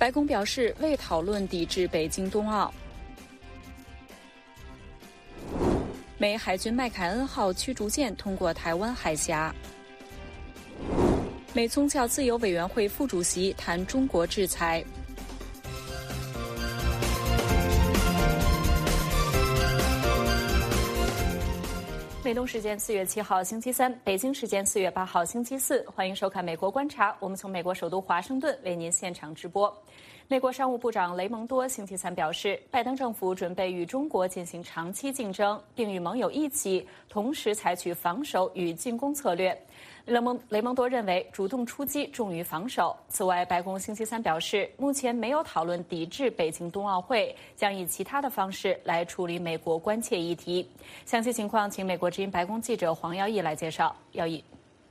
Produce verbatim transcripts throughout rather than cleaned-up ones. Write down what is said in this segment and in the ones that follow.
白宫表示未讨论抵制北京冬奥。美海军麦凯恩号驱逐舰通过台湾海峡。美宗教自由委员会副主席谈中国制裁。美东时间四月七号星期三，北京时间四月八号星期四，欢迎收看《美国观察》，我们从美国首都华盛顿为您现场直播。美国商务部长雷蒙多星期三表示，拜登政府准备与中国进行长期竞争，并与盟友一起同时采取防守与进攻策略。雷蒙雷蒙多认为，主动出击重于防守。此外，白宫星期三表示，目前没有讨论抵制北京冬奥会，将以其他的方式来处理美国关切议题。详细情况，请美国之音白宫记者黄耀义来介绍。耀义。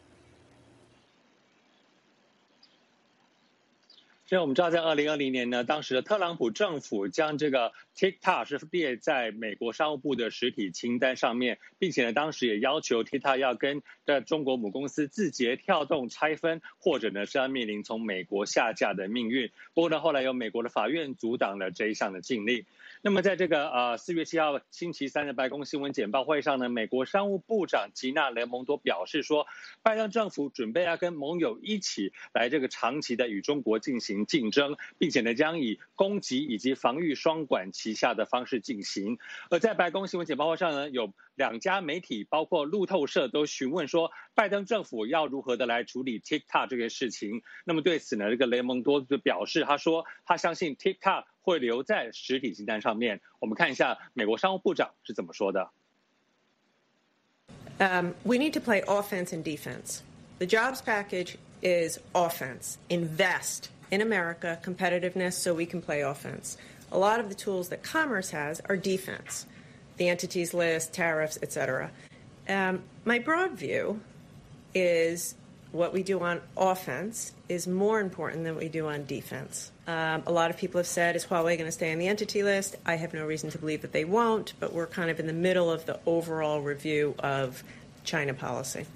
所以我们知道，在二零二零年呢，当时的特朗普政府将这个 TikTok 是列在美国商务部的实体清单上面，并且呢，当时也要求 TikTok 要跟的中国母公司字节跳动拆分，或者呢是要面临从美国下架的命运。不过呢，后来有美国的法院阻挡了这一项的禁令。那么在这个呃四月七号星期三的白宫新闻简报会上呢，美国商务部长吉娜雷蒙多表示说，拜登政府准备要跟盟友一起来这个长期的与中国进行竞争，并且呢将以攻击以及防御双管齐下的方式进行。而在白宫新闻简报会上呢，有两家媒体包括路透社都询问说，拜登政府要如何的来处理 TikTok 这个事情。那么对此呢，这个雷蒙多就表示，他说他相信 TikTok 会留在实体清单上面。我们看一下美国商务部长是怎么说的。 Um, we need to play offense and defense. The jobs package is offense. Invest in America, competitiveness, so we can play offense. A lot of the tools that commerce has are defense. The entities list, tariffs, et cetera. Um, my broad view is what we do on offense is more important than what we do on defense. Um, a lot of people have said, is Huawei going to stay on the entity list? I have no reason to believe that they won't, but we're kind of in the middle of the overall review of China policy.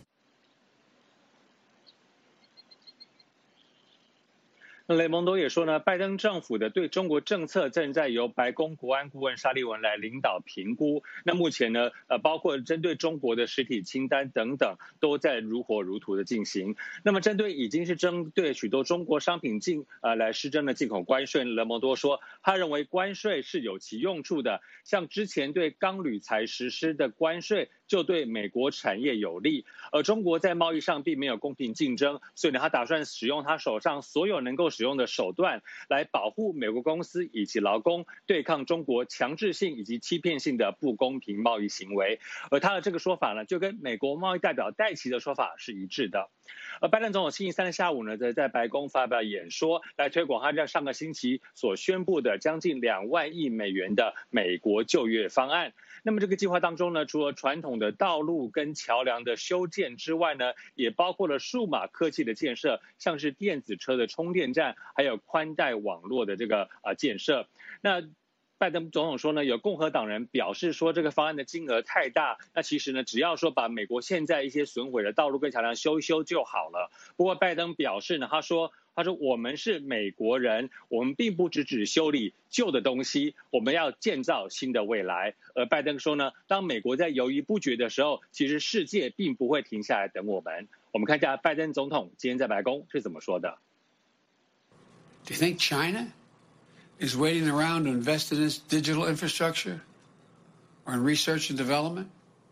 雷蒙多也说呢，拜登政府的对中国政策正在由白宫国安顾问沙利文来领导评估。那目前呢，呃，包括针对中国的实体清单等等，都在如火如荼的进行。那么，针对已经是针对许多中国商品进呃来施征的进口关税，雷蒙多说，他认为关税是有其用处的，像之前对钢铝材实施的关税，就对美国产业有利。而中国在贸易上并没有公平竞争，所以呢，他打算使用他手上所有能够使用的手段来保护美国公司以及劳工，对抗中国强制性以及欺骗性的不公平贸易行为。而他的这个说法呢，就跟美国贸易代表戴奇的说法是一致的。而拜登总统星期三的下午呢，在在白宫发表演说，来推广他在上个星期所宣布的将近两万亿美元的美国就业方案。那么这个计划当中呢，除了传统的道路跟桥梁的修建之外呢，也包括了数码科技的建设，像是电子车的充电站，还有宽带网络的这个呃建设。那拜登总统说呢，有共和党人表示说这个方案的金额太大，那其实呢，只要说把美国现在一些损毁的道路跟桥梁修一修就好了。不过拜登表示呢，他说他说我们是美国人，我们并不只只修理旧的东西，我们要建造新的未来。而拜登说呢，当美国在犹豫不决的时候，其实世界并不会停下来等我们。我们看一下拜登总统今天在白宫是怎么说的。 Do you think China is waiting around to invest in its digital infrastructure or in research and development?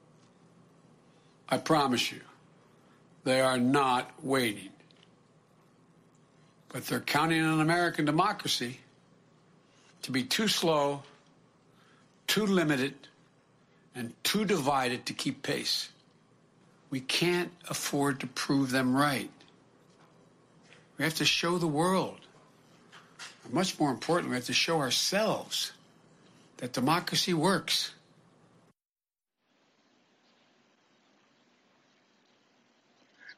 I promise you, they are not waiting. But they're counting on American democracy to be too slow, too limited, and too divided to keep pace. We can't afford to prove them right. We have to show the world. And much more important, we have to show ourselves that democracy works.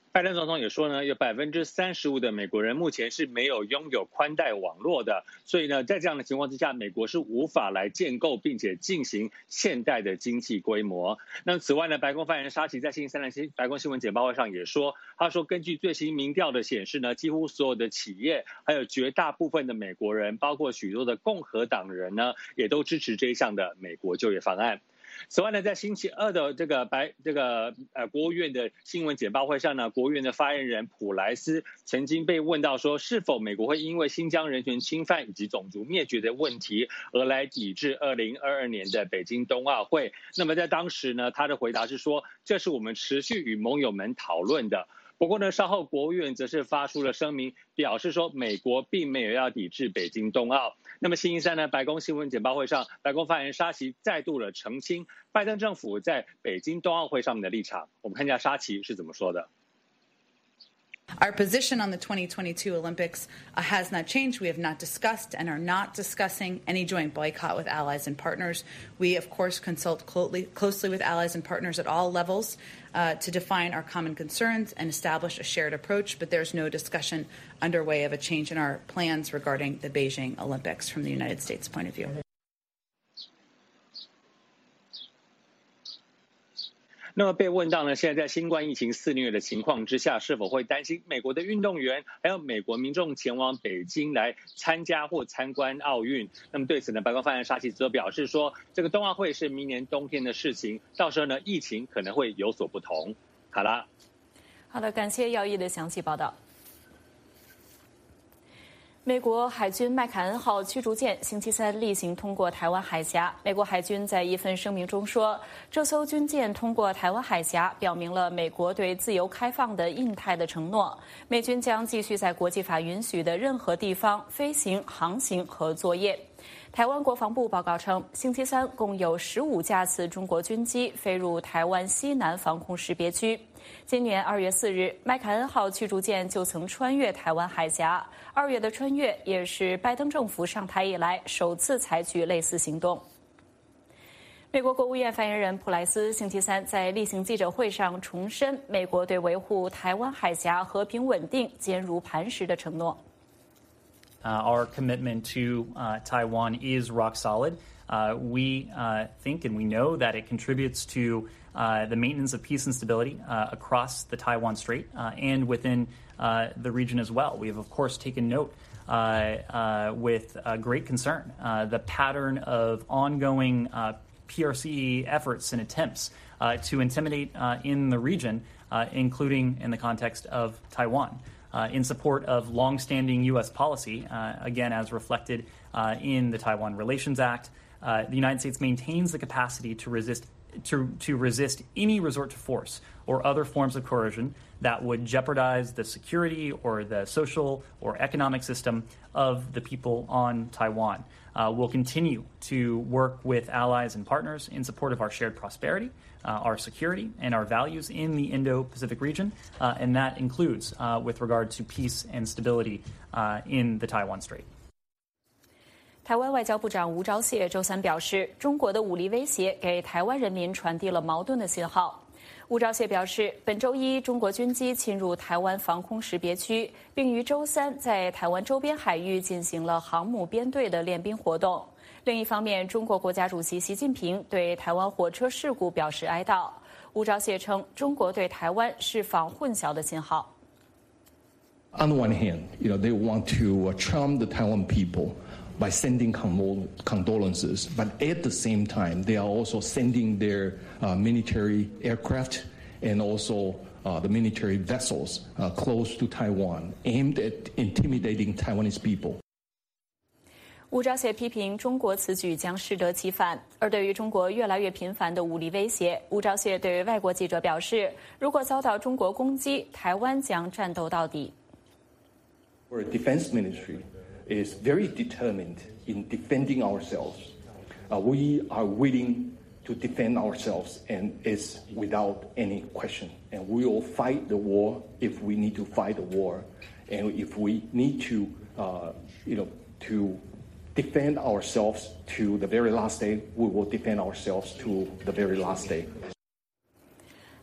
拜登总统也说呢，有百分之三十五的美国人目前是没有拥有宽带网络的，所以呢，在这样的情况之下，美国是无法来建构并且进行现代的经济规模。那此外呢，白宫发言人沙奇在星期三的白宫新闻简报会上也说，他说根据最新民调的显示呢，几乎所有的企业还有绝大部分的美国人，包括许多的共和党人呢，也都支持这一项的美国就业方案。此外呢，在星期二的这个白这个呃国务院的新闻简报会上呢，国务院的发言人普莱斯曾经被问到说，是否美国会因为新疆人权侵犯以及种族灭绝的问题而来抵制二零二二年的北京冬奥会？那么在当时呢，他的回答是说，这是我们持续与盟友们讨论的。不过呢，稍后国务院则是发出了声明，表示说美国并没有要抵制北京冬奥。那么星期三呢，白宫新闻简报会上，白宫发言人沙奇再度的澄清拜登政府在北京冬奥会上面的立场。我们看一下沙奇是怎么说的。 Our position on the twenty twenty-two Olympics uh, has not changed. We have not discussed and are not discussing any joint boycott with allies and partners. We, of course, consult closely, closely with allies and partners at all levels uh, to define our common concerns and establish a shared approach, but there's no discussion underway of a change in our plans regarding the Beijing Olympics from the United States point of view. 那么被问到呢，现在在新冠疫情肆虐的情况之下，是否会担心美国的运动员还有美国民众前往北京来参加或参观奥运？那么对此呢，白宫发言人沙奇则表示说，这个冬奥会是明年冬天的事情，到时候呢，疫情可能会有所不同。好啦， 好的，感谢姚毅的详细报道。美国海军麦凯恩号驱逐舰星期三例行通过台湾海峡。美国海军在一份声明中说，这艘军舰通过台湾海峡，表明了美国对自由开放的印太的承诺。美军将继续在国际法允许的任何地方飞行、航行和作业。台湾国防部报告称，星期三共有十五架次中国军机飞入台湾西南防空识别区。今年二月四日，麦凯恩号驱逐舰就曾穿越台湾海峡。二月的穿越也是拜登政府上台以来首次采取类似行动。美国国务院发言人普莱斯星期三在例行记者会上重申美国对维护台湾海峡和平稳定坚如磐石的承诺。 Uh, our commitment to uh, Taiwan is rock solid. Uh, we uh, think and we know that it contributes to uh, the maintenance of peace and stability uh, across the Taiwan Strait uh, and within uh, the region as well. We have, of course, taken note uh, uh, with uh, great concern uh, the pattern of ongoing uh, P R C efforts and attempts uh, to intimidate uh, in the region, uh, including in the context of Taiwan. Uh, in support of longstanding U S policy, uh, again, as reflected uh, in the Taiwan Relations Act, uh, the United States maintains the capacity to resist to, to resist any resort to force or other forms of coercion that would jeopardize the security or the social or economic system of the people on Taiwan. Uh, we'll continue to work with allies and partners in support of our shared prosperity, uh, our security, and our values in the Indo-Pacific region, uh, and that includes uh, with regard to peace and stability uh, in the Taiwan Strait. 台湾外交部长吴钊燮周三表示，中国的武力威胁给台湾人民传递了矛盾的信号。吴钊燮表示，本周一中国军机侵入台湾防空识别区，并于周三在台湾周边海域进行了航母编队的练兵活动。另一方面，中国国家主席习近平对台湾火车事故表示哀悼。吴钊燮称，中国对台湾释放混淆的信号。 On the one hand, you know, they want to charm the Taiwan people by sending condol- condolences, but at the same time, they are also sending their uh, military aircraft and also uh, the military vessels uh, close to Taiwan, aimed at intimidating Taiwanese people. 吴钊燮批评中国此举将适得其反，而对于中国越来越频繁的武力威胁，吴钊燮对外国记者表示，如果遭到中国攻击，台湾将战斗到底。 Our defense ministry is very determined in defending ourselves. Uh, we are willing to defend ourselves, and it's without any question. And we will fight the war if we need to fight the war, and if we need to, uh, you know, to defend ourselves to the very last day, we will defend ourselves to the very last day.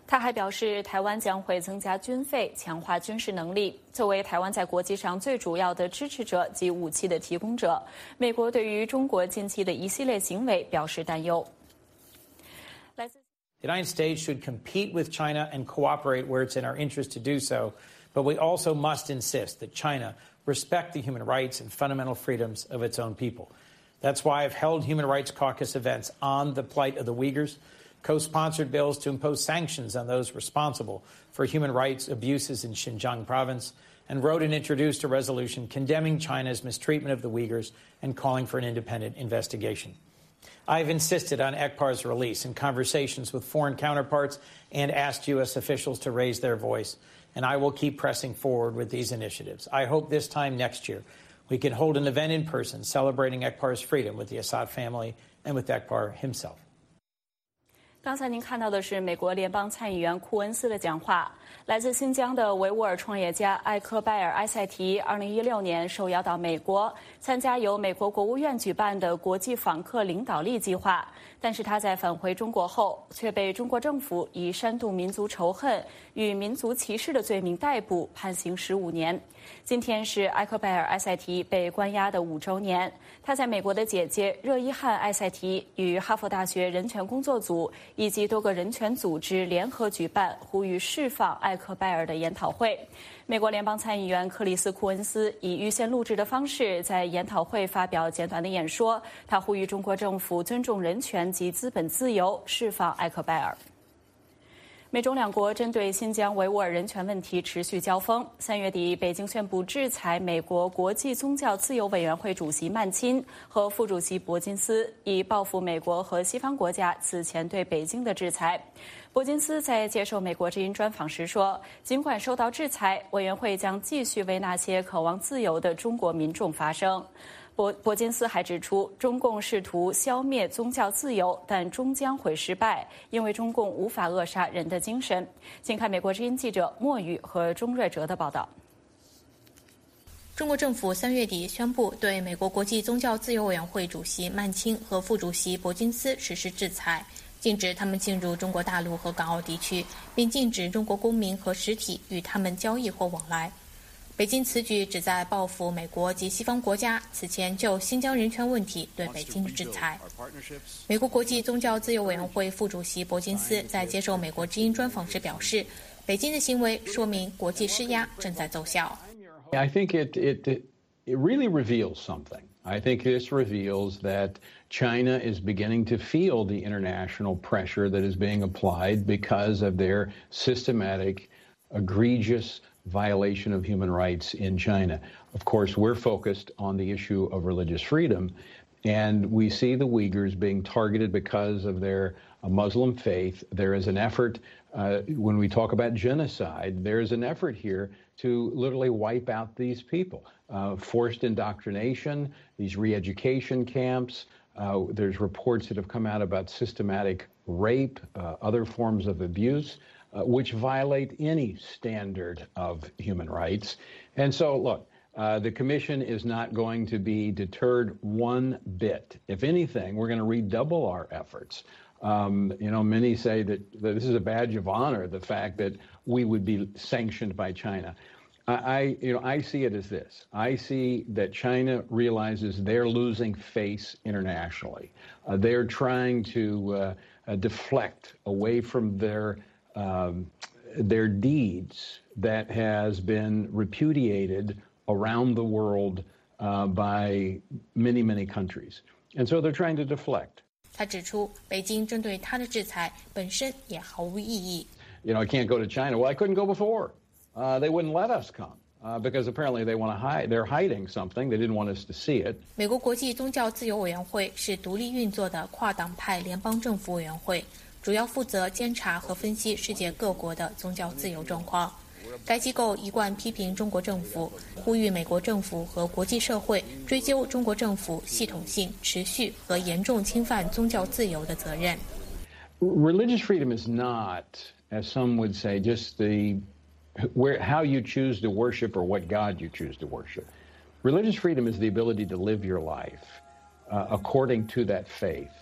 他还表示，台湾将会增加军费，强化军事能力。作为台湾在国际上最主要的支持者及武器的提供者，美国对于中国近期的一系列行为表示担忧。来自 The United States should compete with China and cooperate where it's in our interest to do so, but we also must insist that China respect the human rights and fundamental freedoms of its own people. That's why I've held Human Rights Caucus events on the plight of the Uyghurs, co-sponsored bills to impose sanctions on those responsible for human rights abuses in Xinjiang province, and wrote and introduced a resolution condemning China's mistreatment of the Uyghurs and calling for an independent investigation. I've insisted on E C P A R's release in conversations with foreign counterparts and asked U S officials to raise their voice, and I will keep pressing forward with these initiatives. I hope this time next year we can hold an event in person celebrating E C P A R's freedom with the Assad family and with E C P A R himself. 刚才您看到的是美国联邦参议员库恩斯的讲话。来自新疆的维吾尔创业家艾克拜尔·埃塞提，二零一六年受邀到美国参加由美国国务院举办的国际访客领导力计划，但是他在返回中国后，却被中国政府以煽动民族仇恨与民族歧视的罪名逮捕，判刑十五年。今天是埃克拜尔·埃塞提被关押的五周年。他在美国的姐姐热伊汉·埃塞提与哈佛大学人权工作组以及多个人权组织联合举办呼吁释放艾克拜尔的研讨会。美国联邦参议员克里斯·库恩斯以预先录制的方式在研讨会发表简短的演说，他呼吁中国政府尊重人权及资本自由，释放艾克拜尔。美中两国针对新疆维吾尔人权问题持续交锋。三月底，北京宣布制裁美国国际宗教自由委员会主席曼钦和副主席伯金斯，以报复美国和西方国家此前对北京的制裁。伯金斯在接受美国之音专访时说，尽管受到制裁，委员会将继续为那些渴望自由的中国民众发声。伯伯金斯还指出，中共试图消灭宗教自由，但终将会失败，因为中共无法扼杀人的精神。请看美国之音记者莫宇和钟瑞哲的报道。 中国政府三月底宣布对美国国际宗教自由委员会主席曼钦和副主席伯金斯实施制裁，禁止他们进入中国大陆和港澳地区，并禁止中国公民和实体与他们交易或往来。北京此举旨在报复美国及西方国家此前就新疆人权问题对北京的制裁。美国国际宗教自由委员会副主席伯金斯在接受美国之音专访时表示，北京的行为说明国际施压正在奏效。 I think it, it, it, it really reveals something. I think this reveals that China is beginning to feel the international pressure that is being applied because of their systematic, egregious violation of human rights in China. Of course, we're focused on the issue of religious freedom, and we see the Uyghurs being targeted because of their uh, Muslim faith. There is an effort, uh, when we talk about genocide, there is an effort here to literally wipe out these people. Uh, forced indoctrination, these re-education camps. Uh, there's reports that have come out about systematic rape, uh, other forms of abuse. Uh, which violate any standard of human rights. And so, look, uh, the Commission is not going to be deterred one bit. If anything, we're going to redouble our efforts. Um, you know, many say that, that this is a badge of honor, the fact that we would be sanctioned by China. I, I, you know, I see it as this. I see that China realizes they're losing face internationally. Uh, they're trying to uh, uh, deflect away from their Um, their deeds that has been repudiated around the world uh, by many, many countries. And so they're trying to deflect. 他指出，北京针对他的制裁本身也毫无意义。 You know, I can't go to China. Well, I couldn't go before. Uh, they wouldn't let us come. Uh, because apparently they want to hide. They're hiding something. They didn't want us to see it. 美国国际宗教自由委员会是独立运作的跨党派联邦政府委员会，主要负责监察和分析世界各国的宗教自由状况。该机构一贯批评中国政府，呼吁美国政府和国际社会追究中国政府系统性、持续和严重侵犯宗教自由的责任。 Religious freedom is not, as some would say, just the where how you choose to worship or what God you choose to worship. Religious freedom is the ability to live your life uh, according to that faith.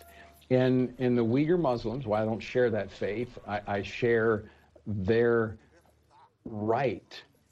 In, in the Uyghur Muslims, while I don't share that faith, I, I share their right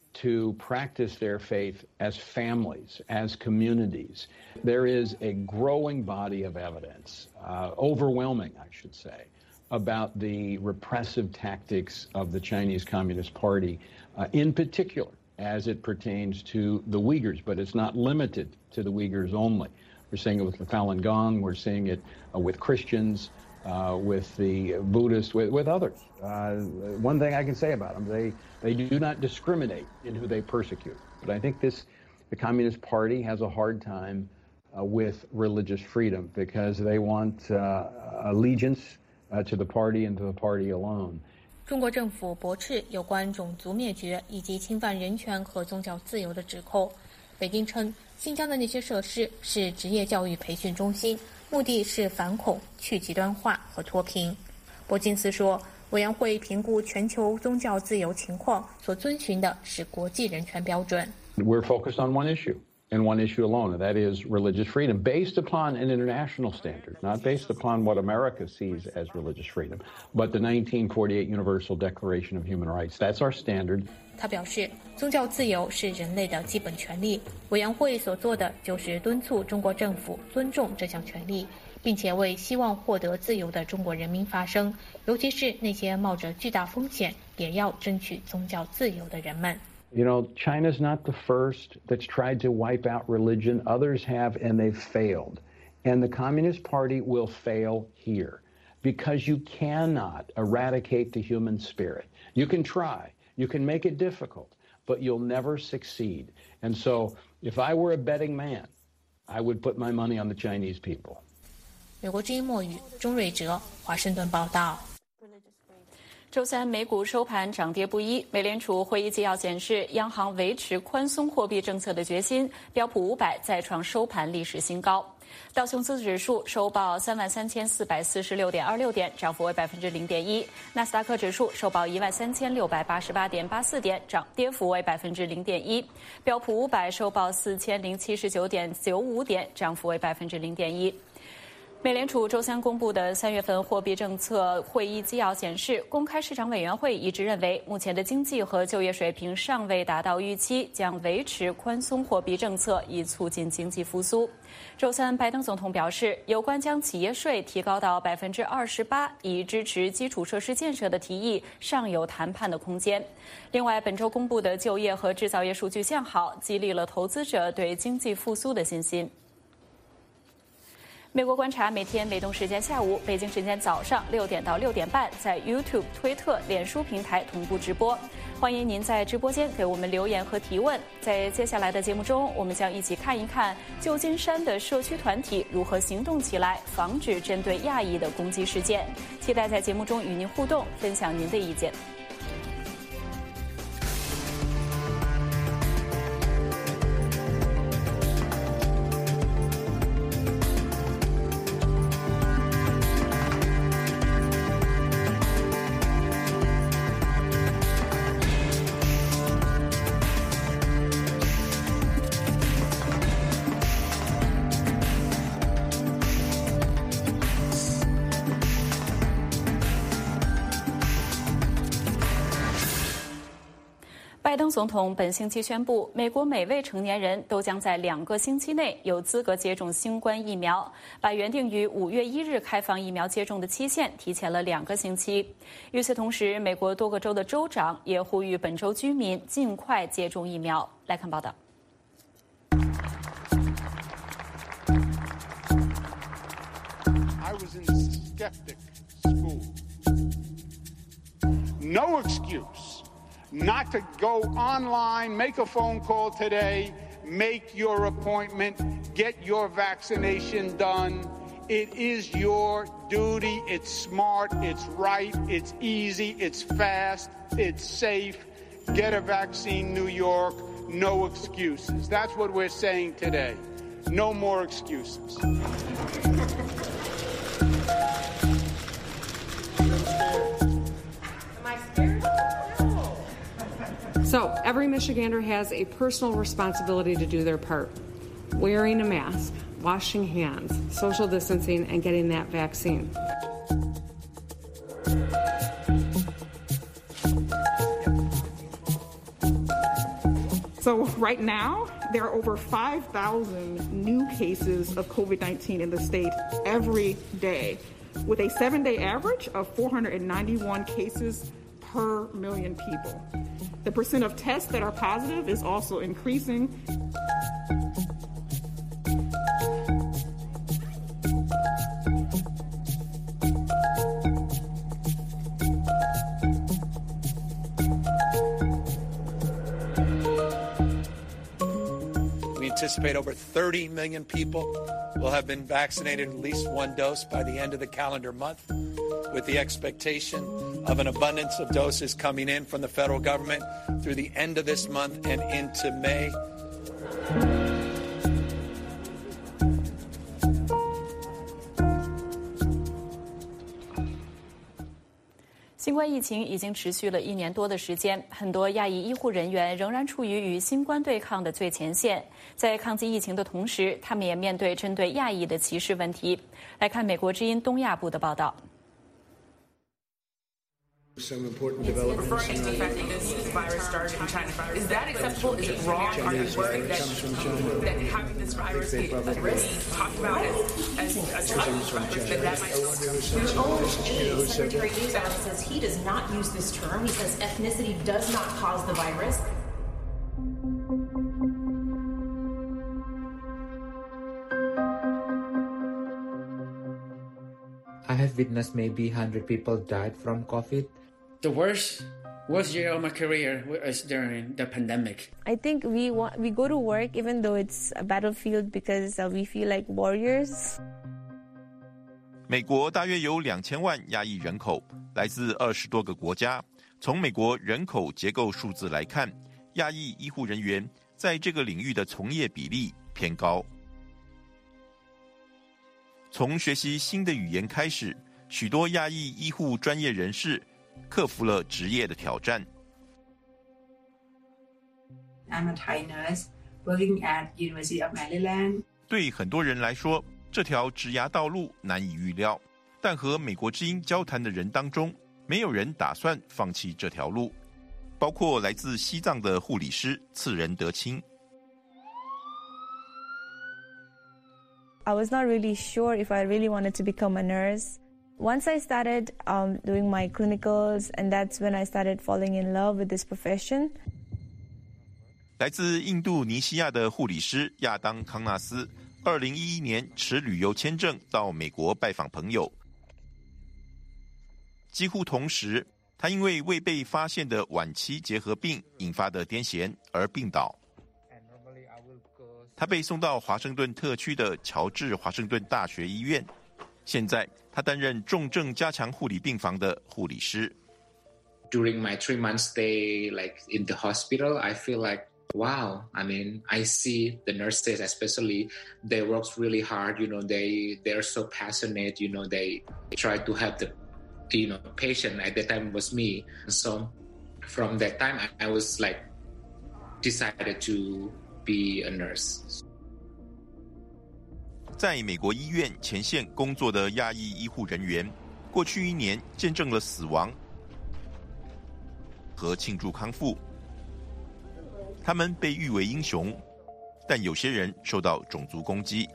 to practice their faith as families, as communities. There is a growing body of evidence, uh, overwhelming, I should say, about the repressive tactics of the Chinese Communist Party, uh, in particular, as it pertains to the Uyghurs, but it's not limited to the Uyghurs only. We're seeing it with the Falun Gong, we're seeing it uh, with Christians, uh, with the Buddhists, with, with others. Uh, one thing I can say about them, they, they do not discriminate in who they persecute. But I think this, the Communist Party has a hard time uh, with religious freedom because they want uh, allegiance uh, to the party and to the party alone. 中国政府驳斥有关种族灭绝以及侵犯人权和宗教自由的指控。北京称，新疆的那些设施是职业教育培训中心，目的是反恐、去极端化和脱贫。伯金斯说，委员会评估全球宗教自由情况所遵循的是国际人权标准。 We're focused on one issue and one issue alone, and that is religious freedom, based upon an international standard, not based upon what America sees as religious freedom, but the nineteen forty-eight Universal Declaration of Human Rights. That's our standard. 他表示，宗教自由是人类的基本权利，委员会所做的就是敦促中国政府尊重这项权利，并且为希望获得自由的中国人民发声，尤其是那些冒着巨大风险也要争取宗教自由的人们。 You know, China's not the first that's tried to wipe out religion. Others have, and they've failed. And the Communist Party will fail here because you cannot eradicate the human spirit. You can try. You can make it difficult, but you'll never succeed. And so if I were a betting man, I would put my money on the Chinese people. 美国之音墨语，钟瑞哲，华盛顿报道。 周三美股收盘涨跌不一，美联储会议纪要显示，央行维持宽松货币政策的决心。标普五百再创收盘历史新高。道琼斯指数收报三万三千四百四十六点二六点，涨幅为百分之零点一。纳斯达克指数收报一万三千六百八十八点八四点，涨跌幅为百分之零点一。标普五百收报四千零七十九点九五点，涨幅为百分之零点一。美联储周三公布的三月份货币政策会议纪要显示，公开市场委员会一致认为，目前的经济和就业水平尚未达到预期，将维持宽松货币政策以促进经济复苏。周三，拜登总统表示，有关将企业税提高到百分之二十八，以支持基础设施建设的提议尚有谈判的空间。另外，本周公布的就业和制造业数据向好，激励了投资者对经济复苏的信心。美国观察每天美东时间下午、北京时间早上六点到六点半，在 YouTube、推特、脸书平台同步直播。欢迎您在直播间给我们留言和提问。在接下来的节目中，我们将一起看一看旧金山的社区团体如何行动起来，防止针对亚裔的攻击事件。期待在节目中与您互动，分享您的意见。拜登总统本星期宣布，美国每位成年人都将在两个星期内有资格接种新冠疫苗，把原定于五月一日开放疫苗接种的期限提前了两个星期。与此同时，美国多个州的州长也呼吁本州居民尽快接种疫苗。来看报道。 I was in skeptic school. No excuse.Not to go online, make a phone call today, make your appointment, get your vaccination done. It is your duty. It's smart. It's right. It's easy. It's fast. It's safe. Get a vaccine, New York. No excuses. That's what we're saying today. No more excuses. So every Michigander has a personal responsibility to do their part. Wearing a mask, washing hands, social distancing, and getting that vaccine. So right now, there are over five thousand new cases of COVID nineteen in the state every day, with a seven-day average of four hundred ninety-one cases per million people. The percent of tests that are positive is also increasing. We anticipate over thirty million people will have been vaccinated at least one dose by the end of the calendar month, with the expectation of an abundance of doses coming in from the federal government through the end of this month and into May. 新冠疫情已经持续了一年多的时间，很多亚裔医护人员仍然处于与新冠对抗的最前线。在抗击疫情的同时，他们也面对针对亚裔的歧视问题。来看美国之音东亚部的报道。 Some important developments. Referring to the fact that this virus started in China. Is that acceptable? Is it wrong? Are you worried that, that having this virus be at risk, talked about as, as a Chinese virus, that that might... Your own aide, Secretary Azar, says he does not use this term. He says ethnicity does not cause the virus. I have witnessed maybe one hundred people died from COVID. The worst, worst year of my career was during the pandemic. I think we want, we go to work even though it's a battlefield because uh, we feel like warriors. 美国大约有两千万亚裔人口，来自二十多个国家。从美国人口结构数字来看，亚裔医护人员在这个领域的从业比例偏高。从学习新的语言开始，许多亚裔医护专业人士克服了职业的挑战。 I'm a Thai nurse working at University of Maryland. 对很多人来说，这条职涯道路难以预料，但和美国之音交谈的人当中，没有人打算放弃这条路，包括来自西藏的护理师次仁德清。 I was not really sure if I really wanted to become a nurse. Once I started um, doing my clinicals, and that's when I started falling in love with this profession. 来自印度尼西亚的护理师亚当康纳斯，二零一一年持旅游签证到美国拜访朋友。几乎同时，他因为未被发现的晚期结核病引发的癫痫而病倒。他被送到华盛顿特区的乔治华盛顿大学医院，现在他担任重症加强护理病房的护理师。 During my three months stay, like in the hospital, I feel like, wow. I mean, I see the nurses, especially, they work really hard. You know, they they're so passionate. You know, they try to help the, you know, patient. At that time, it was me. So, from that time, I, I was like decided to be a nurse. 在美国医院前线工作的亚裔医护人员，过去一年见证了死亡和庆祝康复。他们被誉为英雄，但有些人受到种族攻击。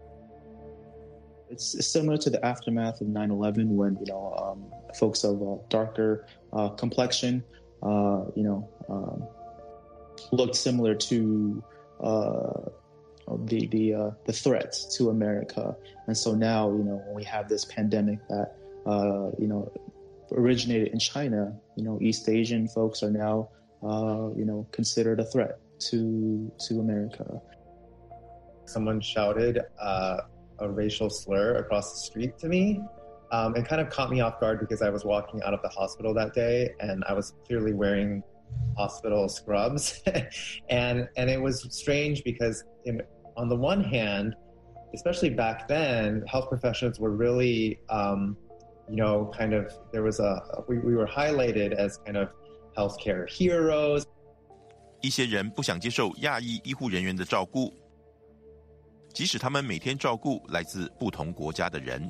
It's similar to the aftermath of nine eleven when, you know, um, folks of uh, darker uh, complexion, uh, you know, um, looked similar to uh, the the uh, the threats to America, and so now, you know, when we have this pandemic that uh, you know originated in China, you know, East Asian folks are now uh, you know considered a threat to to America. Someone shouted uh, a racial slur across the street to me. Um, it kind of caught me off guard because I was walking out of the hospital that day, and I was clearly wearing hospital scrubs, and and it was strange because in, on the one hand, especially back then, health professionals were really, um, you know, kind of there was a we, we were highlighted as kind of healthcare heroes. 一些人不想接受亚裔医护人员的照顾。 即使他们每天照顾来自不同国家的人。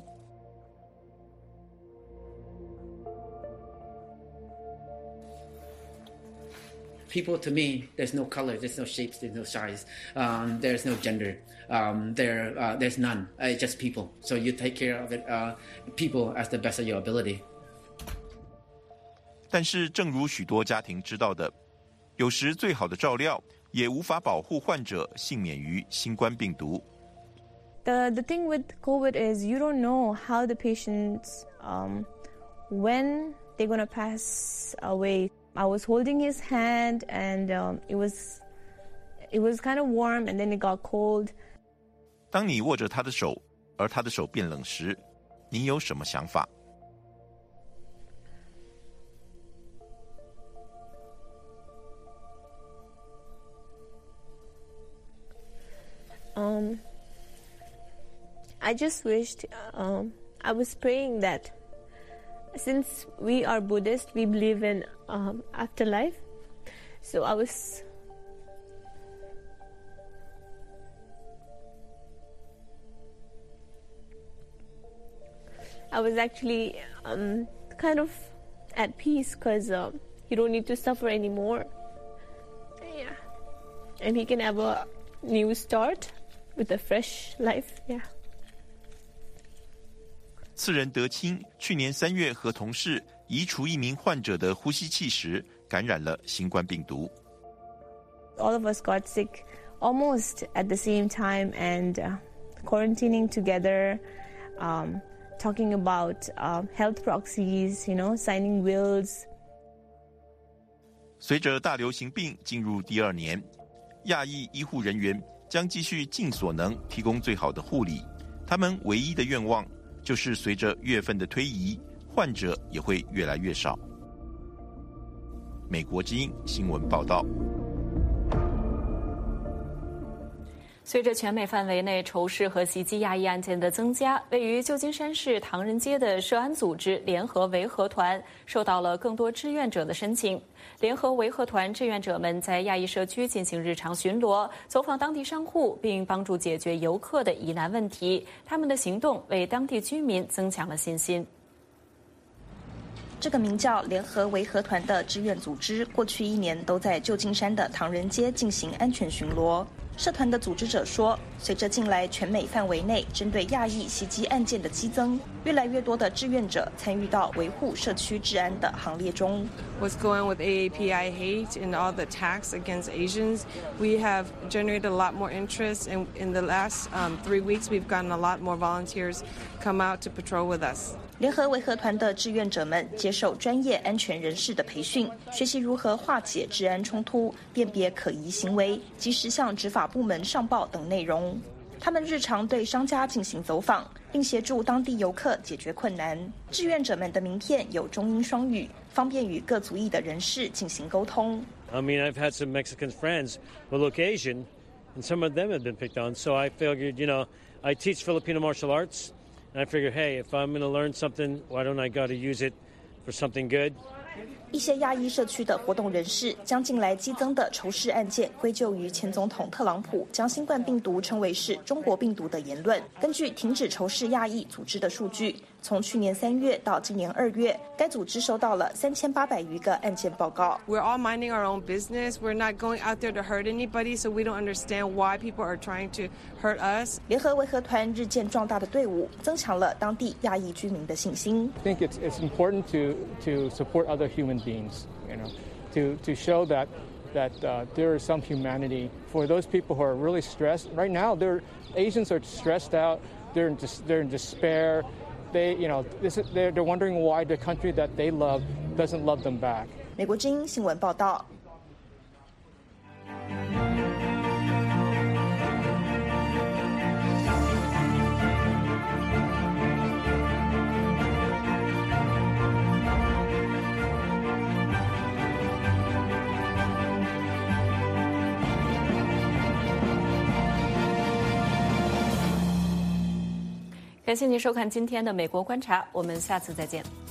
People to me, there's no color, there's no shapes, there's no size, um, there's no gender, um, there, uh, there's none. Uh, it's just people. So you take care of it, uh, people as the best of your ability. 但是，正如许多家庭知道的，有时最好的照料也无法保护患者幸免于新冠病毒。 The the thing with COVID is you don't know how the patients, um, when they're gonna pass away. I was holding his hand, and um, it was it was kind of warm, and then it got cold. 当你握着他的手，而他的手变冷时，你有什么想法？ Um, I just wished, um, I was praying that since we are Buddhist, we believe in um, afterlife. So I was I was actually um, kind of at peace because um, you don't need to suffer anymore. Yeah. And he can have a new start with a fresh life. Yeah. 次人德清去年三月和同事移除一名患者的呼吸器时，感染了新冠病毒。 All of us got sick almost at the same time, and uh, quarantining together, um, talking about uh, health proxies, you know, signing wills. 随着大流行病进入第二年，亚裔医护人员将继续尽所能提供最好的护理。他们唯一的愿望就是随着月份的推移，患者也会越来越少。美国之音新闻报道。 随着全美范围内仇视和袭击亚裔案件的增加，位于旧金山市唐人街的社安组织联合维和团收到了更多志愿者的申请。联合维和团志愿者们在亚裔社区进行日常巡逻，走访当地商户，并帮助解决游客的疑难问题。他们的行动为当地居民增强了信心。 这个名叫联合维和团的志愿组织，过去一年都在旧金山的唐人街进行安全巡逻。社团的组织者说，随着近来全美范围内针对亚裔袭击案件的激增，越来越多的志愿者参与到维护社区治安的行列中。 What's going on with A A P I hate and all the attacks against Asians? We have generated a lot more interest, and in the last um, three weeks, we've gotten a lot more volunteers come out to patrol with us. 联合维和团的志愿者们接受专业安全人士的培训，学习如何化解治安冲突、辨别可疑行为、及时向执法部门上报等内容。他们日常对商家进行走访，并协助当地游客解决困难。志愿者们的名片有中英双语，方便与各族裔的人士进行沟通。 I mean, I've had some Mexican friends who look Asian, and some of them have been picked on. So I figured, you know, I teach Filipino martial arts, and I figured, hey, if I'm going to learn something, why don't I got to use it for something good? 一些亚裔社区的活动人士将近来激增的仇视案件归咎于前总统特朗普将新冠病毒称为是中国病毒的言论。根据停止仇视亚裔组织的数据，从去年三月到今年二月，该组织收到了三千八百余个案件报告。 We're all minding our own business. We're not going out there to hurt anybody, so we don't understand why people are trying to hurt us. 联合维和团日渐壮大的队伍，增强了当地亚裔居民的信心。 I think it's it's important to to support other human beings, you know, to to show that that uh, there is some humanity for those people who are really stressed. Right now, they're Asians are stressed out. They're in dis, they're in despair. They, you know, this is, they're they're wondering why the country that they love doesn't love them back. 美国之音新闻报道。 感谢您收看今天的美国观察，我们下次再见。